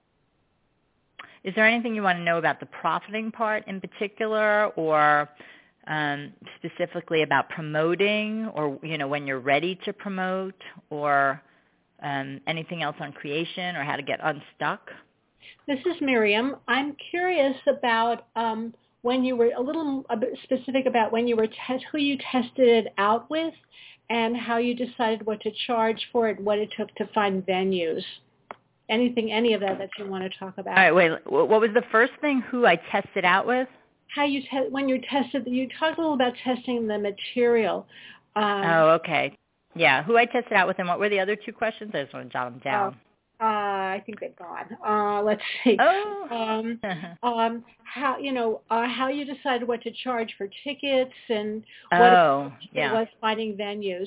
is there anything you want to know about the profiting part in particular, or um, specifically about promoting, or, you know, when you're ready to promote, or Um, anything else on creation or how to get unstuck? This is Miriam. I'm curious about um, when you were a little a bit specific about when you were te- who you tested it out with, and how you decided what to charge for it, what it took to find venues. Anything, any of that that you want to talk about? All right, wait. What was the first thing? Who I tested out with? How you te- when you tested, you talked a little about testing the material. Um, oh, okay. Yeah, who I tested out with, and what were the other two questions? I just want to jot them down. Uh, uh, I think they're gone. Uh, let's see. Oh. Um, um, how you know uh, how you decided what to charge for tickets, and what oh, it yeah. was finding venues.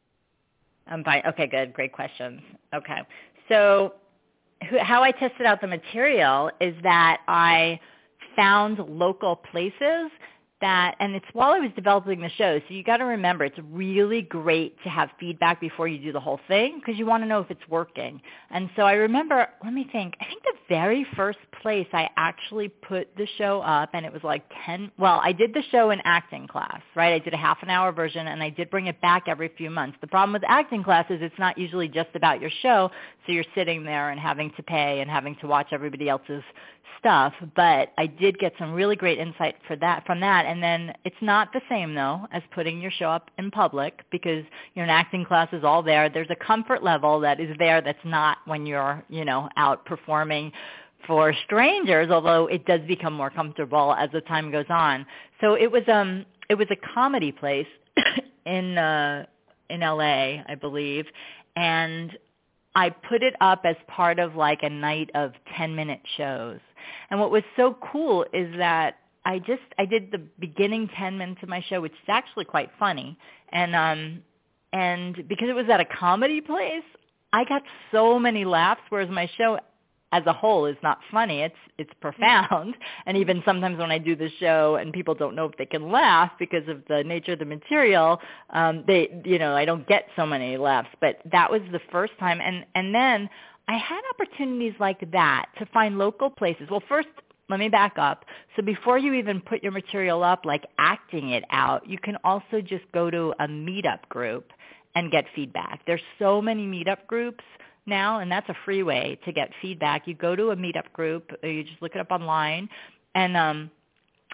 I'm fine. Okay, good. Great questions. Okay. So who, how I tested out the material is that I found local places that, and it's while I was developing the show, so you got to remember, it's really great to have feedback before you do the whole thing, because you want to know if it's working. And so I remember, let me think, I think the very first place I actually put the show up, and it was like ten, well, I did the show in acting class, right? I did a half an hour version, and I did bring it back every few months. The problem with acting class is it's not usually just about your show, so you're sitting there and having to pay and having to watch everybody else's stuff, but I did get some really great insight for that from that. And then it's not the same, though, as putting your show up in public, because you're in acting class is all there. There's a comfort level that is there that's not when you're, you know, out performing for strangers, although it does become more comfortable as the time goes on. So it was um it was a comedy place in uh, in L A, I believe, and I put it up as part of like a night of ten-minute shows. And what was so cool is that I just I did the beginning ten minutes of my show, which is actually quite funny, and um and because it was at a comedy place, I got so many laughs, whereas my show as a whole is not funny. It's it's profound. And even sometimes when I do the show and people don't know if they can laugh because of the nature of the material, um, they you know, I don't get so many laughs. But that was the first time. And, and then I had opportunities like that to find local places. Well, first, let me back up. So before you even put your material up, like acting it out, you can also just go to a meetup group and get feedback. There's so many meetup groups now, and that's a free way to get feedback. You go to a meetup group, or you just look it up online, and um,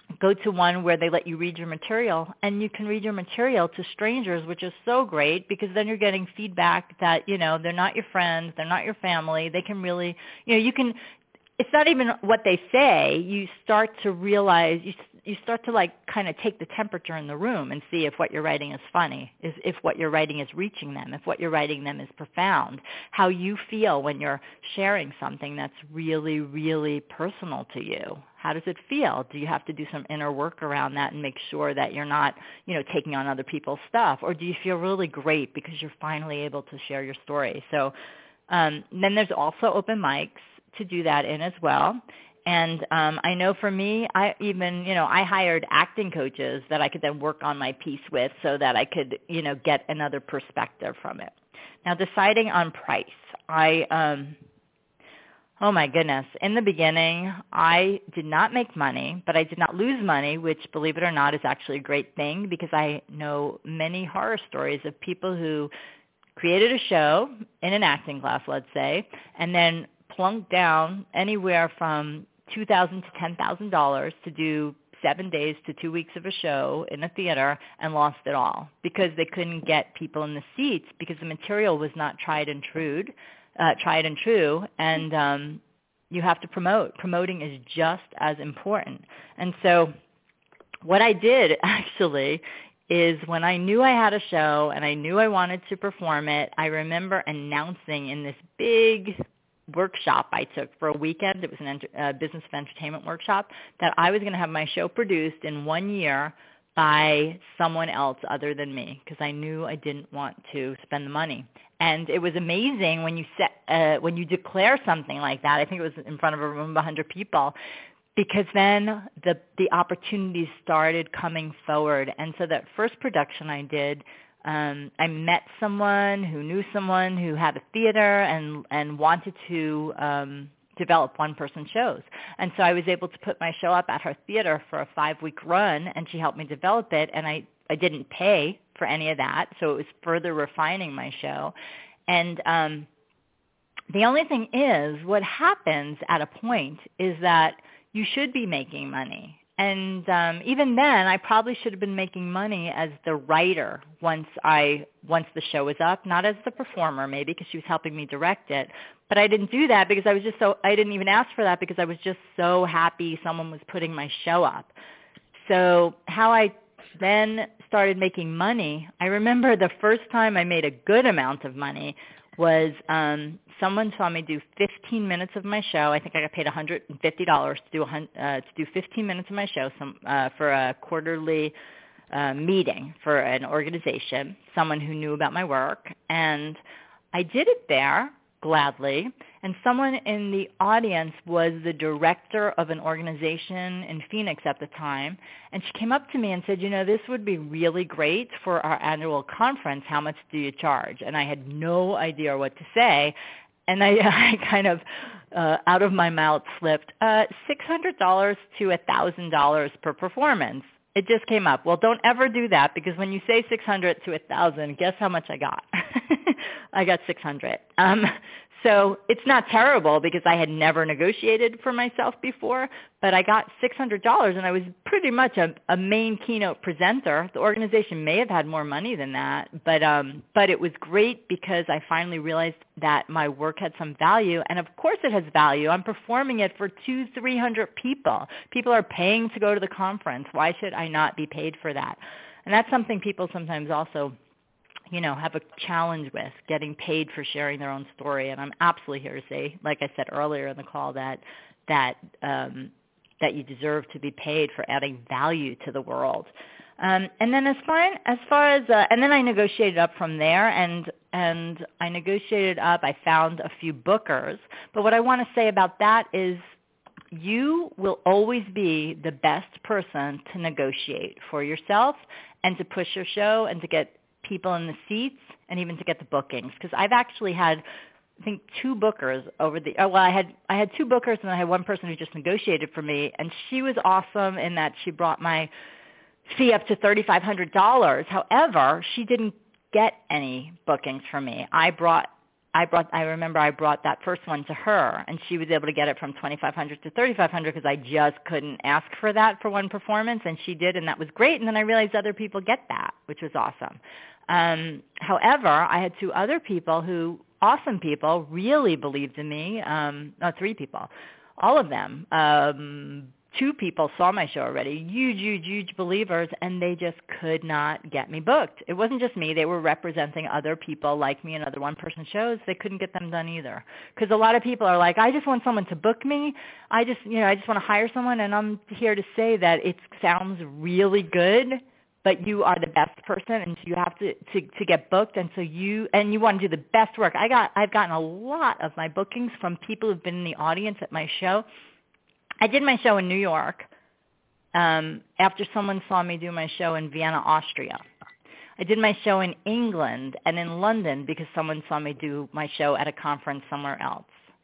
go to one where they let you read your material, and you can read your material to strangers, which is so great because then you're getting feedback that, you know, they're not your friends, they're not your family. They can really, you know, you can, it's not even what they say. You start to realize, you you start to like kind of take the temperature in the room and see if what you're writing is funny, is if what you're writing is reaching them, if what you're writing them is profound, how you feel when you're sharing something that's really, really personal to you. How does it feel? Do you have to do some inner work around that and make sure that you're not, you know, taking on other people's stuff? Or do you feel really great because you're finally able to share your story? So um, then there's also open mics to do that in as well. And um, I know for me, I even, you know, I hired acting coaches that I could then work on my piece with so that I could, you know, get another perspective from it. Now, deciding on price, I, um, oh my goodness, in the beginning, I did not make money, but I did not lose money, which, believe it or not, is actually a great thing because I know many horror stories of people who created a show in an acting class, let's say, and then plunked down anywhere from two thousand dollars to ten thousand dollars to do seven days to two weeks of a show in a theater and lost it all because they couldn't get people in the seats because the material was not tried and true, uh, tried and true, and um, you have to promote. Promoting is just as important. And so what I did actually is when I knew I had a show and I knew I wanted to perform it, I remember announcing in this big workshop I took for a weekend. It was an enter, uh, business of entertainment workshop that I was going to have my show produced in one year by someone else other than me because I knew I didn't want to spend the money. And it was amazing when you set, uh, when you declare something like that. I think it was in front of a room of one hundred people because then the the opportunities started coming forward. And so that first production I did, Um, I met someone who knew someone who had a theater and, and wanted to um, develop one-person shows. And so I was able to put my show up at her theater for a five-week run, and she helped me develop it, and I, I didn't pay for any of that, so it was further refining my show. And um, the only thing is, what happens at a point is that you should be making money. And um, even then, I probably should have been making money as the writer once I once the show was up, not as the performer maybe because she was helping me direct it. But I didn't do that because I was just so I didn't even ask for that because I was just so happy someone was putting my show up. So how I then started making money, I remember the first time I made a good amount of money was um, someone saw me do fifteen minutes of my show. I think I got paid one hundred fifty dollars to do uh, to do fifteen minutes of my show some, uh, for a quarterly uh, meeting for an organization, someone who knew about my work. And I did it there gladly. And someone in the audience was the director of an organization in Phoenix at the time. And she came up to me and said, you know, this would be really great for our annual conference. How much do you charge? And I had no idea what to say. And I, I kind of, uh, out of my mouth slipped, uh, six hundred dollars to one thousand dollars per performance. It just came up. Well, don't ever do that because when you say six hundred to one thousand, guess how much I got? I got six hundred. Um, so it's not terrible because I had never negotiated for myself before, but I got six hundred dollars and I was pretty much a, a main keynote presenter. The organization may have had more money than that, but um, but it was great because I finally realized that my work had some value, and of course it has value. I'm performing it for two, three hundred people. People are paying to go to the conference. Why should I not be paid for that? And that's something people sometimes also, you know, have a challenge with, getting paid for sharing their own story. And I'm absolutely here to say, like I said earlier in the call, that that um, that you deserve to be paid for adding value to the world. Um, and then as far as far as uh, and then I negotiated up from there, and and I negotiated up. I found a few bookers. But what I want to say about that is, you will always be the best person to negotiate for yourself and to push your show and to get people in the seats and even to get the bookings. Because I've actually had, I think, two bookers over the, oh, well, I had I had two bookers and I had one person who just negotiated for me, and she was awesome in that she brought my fee up to three thousand five hundred dollars. However, she didn't get any bookings from me. I brought I brought, I remember I brought that first one to her, and she was able to get it from twenty-five hundred to thirty-five hundred because I just couldn't ask for that for one performance, and she did, and that was great. And then I realized other people get that, which was awesome. Um, however, I had two other people who, awesome people, really believed in me. Um, no, three people, all of them. Um, two people saw my show already, huge, huge, huge believers, and they just could not get me booked. It wasn't just me. They were representing other people like me in other one-person shows. They couldn't get them done either. Because a lot of people are like, I just want someone to book me. I just, you know, I just want to hire someone, and I'm here to say that it sounds really good, but you are the best person, and so you have to, to, to get booked, and so you and you want to do the best work. I got I've gotten a lot of my bookings from people who've been in the audience at my show. I did my show in New York um, after someone saw me do my show in Vienna, Austria. I did my show in England and in London because someone saw me do my show at a conference somewhere else.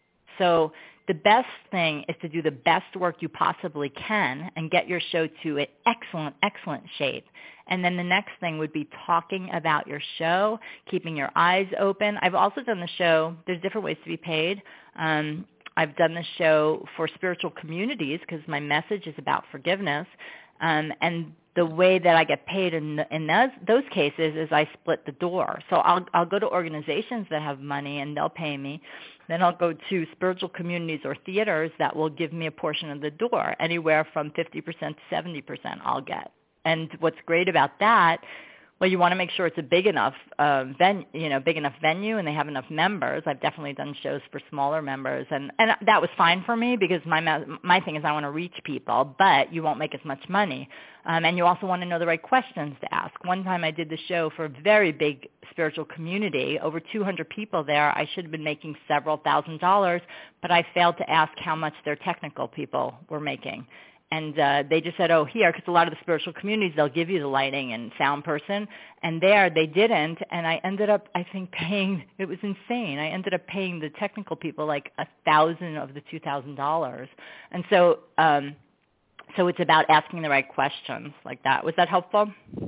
So the best thing is to do the best work you possibly can and get your show to an excellent, excellent shape. And then the next thing would be talking about your show, keeping your eyes open. I've also done the show. There's different ways to be paid. Um, I've done the show for spiritual communities because my message is about forgiveness. Um, and the way that I get paid in, in those, those cases is I split the door. So I'll, I'll go to organizations that have money and they'll pay me. Then I'll go to spiritual communities or theaters that will give me a portion of the door. Anywhere from fifty percent to seventy percent I'll get. And what's great about that, well, you want to make sure it's a big enough, uh, ven- you know, big enough venue, and they have enough members. I've definitely done shows for smaller members, and, and that was fine for me because my my thing is I want to reach people, but you won't make as much money, um, and you also want to know the right questions to ask. One time I did the show for a very big spiritual community, over two hundred people there. I should have been making several thousand dollars, but I failed to ask how much their technical people were making. And uh, they just said, oh, here, because a lot of the spiritual communities, they'll give you the lighting and sound person. And there, they didn't. And I ended up, I think, paying, it was insane. I ended up paying the technical people like a thousand of the two thousand dollars. And so um, so it's about asking the right questions like that. Was that helpful?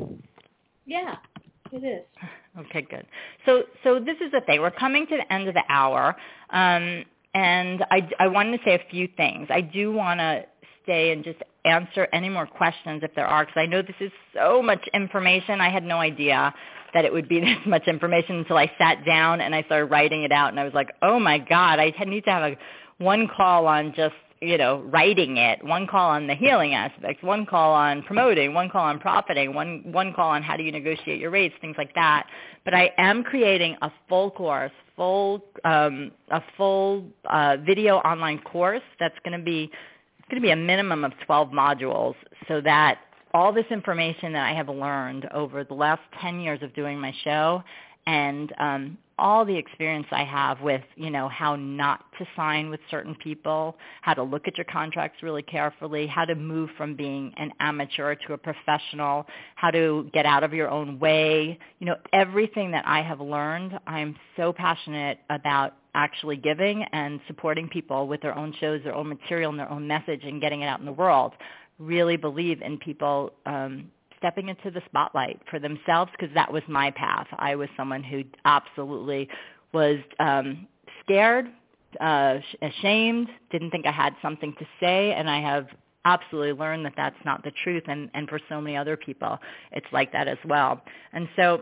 Yeah, it is. Okay, good. So so this is the thing. We're coming to the end of the hour. Um, and I, I wanted to say a few things. I do want to stay and just answer any more questions if there are, because I know this is so much information. I had no idea that it would be this much information until I sat down and I started writing it out, and I was like, oh my God, I need to have a one call on just, you know, writing it, one call on the healing aspects, one call on promoting, one call on profiting, one one call on how do you negotiate your rates, things like that. But I am creating a full course, full um, a full uh, video online course that's going to be It's going to be a minimum of twelve modules so that all this information that I have learned over the last ten years of doing my show and um, all the experience I have with, you know, how not to sign with certain people, how to look at your contracts really carefully, how to move from being an amateur to a professional, how to get out of your own way, you know, everything that I have learned. I'm so passionate about actually giving and supporting people with their own shows, their own material, and their own message and getting it out in the world. Really believe in people um, stepping into the spotlight for themselves because that was my path. I was someone who absolutely was um, scared, uh, ashamed, didn't think I had something to say, and I have absolutely learned that that's not the truth, and, and for so many other people, it's like that as well. And so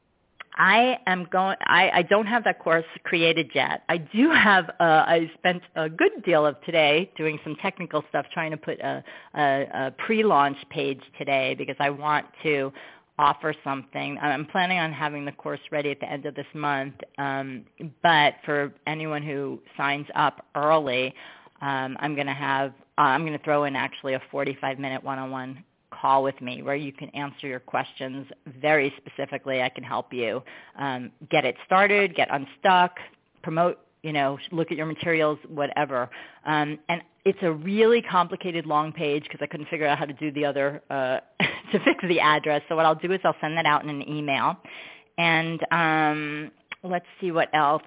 I am going. I, I don't have that course created yet. I do have. Uh, I spent a good deal of today doing some technical stuff, trying to put a, a, a pre-launch page today because I want to offer something. I'm planning on having the course ready at the end of this month. Um, but for anyone who signs up early, um, I'm going to have. Uh, I'm going to throw in actually a forty-five minute one-on-one call with me where you can answer your questions very specifically. I can help you um, get it started, get unstuck, promote, you know, look at your materials, whatever. Um, and it's a really complicated long page because I couldn't figure out how to do the other, uh, to fix the address. So what I'll do is I'll send that out in an email. And um, let's see what else.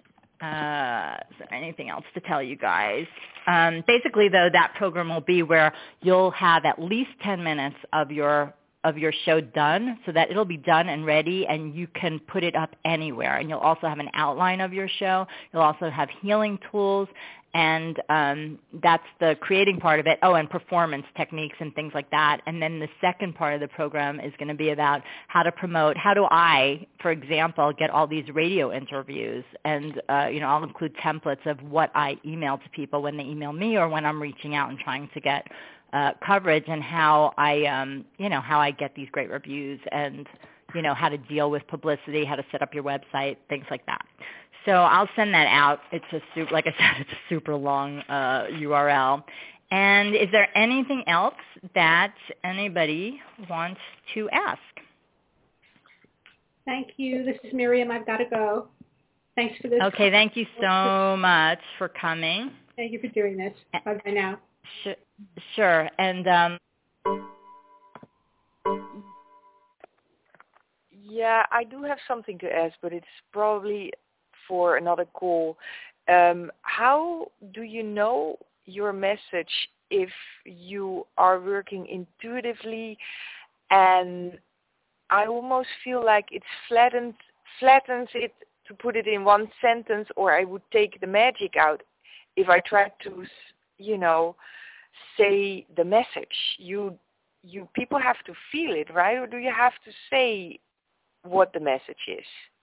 Uh, is there anything else to tell you guys? Um, basically, though, that program will be where you'll have at least ten minutes of your of your show done so that it'll be done and ready and you can put it up anywhere. And you'll also have an outline of your show. You'll also have healing tools, and um, that's the creating part of it. Oh, and performance techniques and things like that. And then the second part of the program is going to be about how to promote, how do I, for example, get all these radio interviews. And, uh, you know, I'll include templates of what I email to people when they email me or when I'm reaching out and trying to get Uh, coverage, and how I, um, you know, how I get these great reviews, and you know how to deal with publicity, how to set up your website, things like that. So I'll send that out. It's a super, like I said, it's a super long uh, U R L. And is there anything else that anybody wants to ask? Thank you. This is Miriam. I've got to go. Thanks for this. Okay. Thank you so much for coming. Thank you for doing this. Bye bye now. Sure. And um, yeah, I do have something to ask, but it's probably for another call. Um, how do you know your message if you are working intuitively? And I almost feel like it's flattened, flattens it to put it in one sentence, or I would take the magic out if I tried to, you know, say the message. You, you people have to feel it, right? Or do you have to say what the message is?